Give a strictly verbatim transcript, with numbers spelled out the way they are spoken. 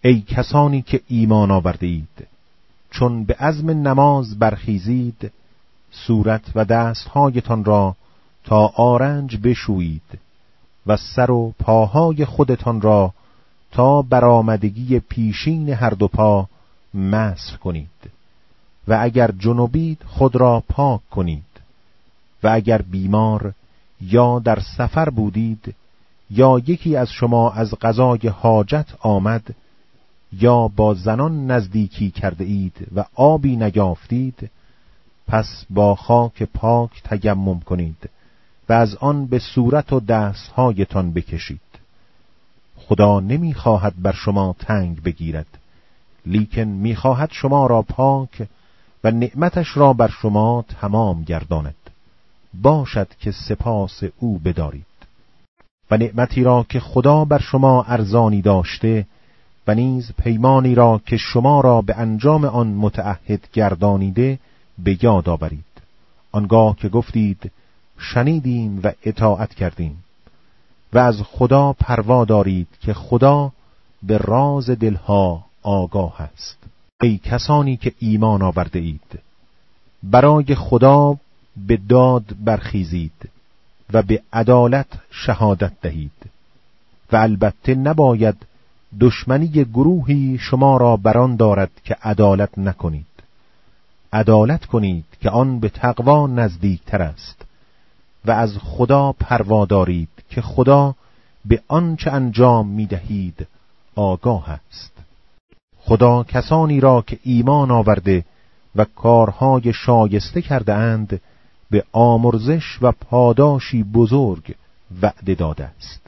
ای کسانی که ایمان آورده اید، چون به عزم نماز برخیزید، صورت و دستهایتان را تا آرنج بشویید و سر و پاهای خودتان را تا برآمدگی پیشین هر دو پا مسح کنید و اگر جنبید خود را پاک کنید و اگر بیمار یا در سفر بودید یا یکی از شما از قضای حاجت آمد یا با زنان نزدیکی کرده اید و آبی نیافتید، پس با خاک پاک تیمم کنید و از آن به صورت و دستهایتان بکشید. خدا نمیخواهد بر شما تنگ بگیرد، لیکن میخواهد شما را پاک و نعمتش را بر شما تمام گرداند. باشد که سپاس او بدارید. و نعمتی را که خدا بر شما ارزانی داشته و نیز پیمانی را که شما را به انجام آن متعهد گردانیده به یاد آورید، آنگاه که گفتید شنیدیم و اطاعت کردیم. و از خدا پروا دارید که خدا به راز دلها آگاه است. ای کسانی که ایمان آورده اید، برای خدا به داد برخیزید و به عدالت شهادت دهید و البته نباید دشمنی گروهی شما را بران دارد که عدالت نکنید. عدالت کنید که آن به تقوا نزدیکتر است و از خدا پروا دارید که خدا به آنچه انجام می‌دهید آگاه است. خدا کسانی را که ایمان آورده و کارهای شایسته کرده اند به آمرزش و پاداشی بزرگ وعده داده است.